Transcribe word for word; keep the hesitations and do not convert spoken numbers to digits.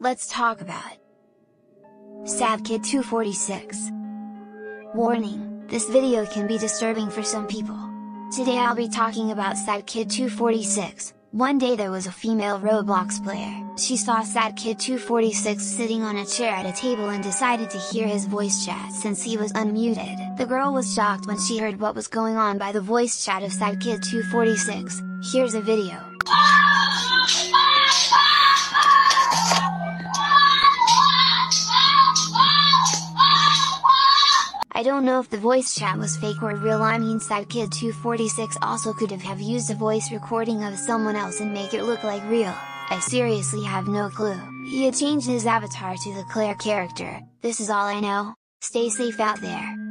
Let's talk about Sad Kid two forty-six. Warning, this video can be disturbing for some people. Today I'll be talking about Sad Kid two forty-six. One day there was a female Roblox player. She saw Sad Kid two forty-six sitting on a chair at a table and decided to hear his voice chat since he was unmuted. The girl was shocked when she heard what was going on by the voice chat of Sad Kid two forty-six. Here's a video. I don't know if the voice chat was fake or real. I mean, Sad Kid two forty-six also could have, have used a voice recording of someone else and make it look like real. I seriously have no clue. He had changed his avatar to the Claire character. This is all I know. Stay safe out there.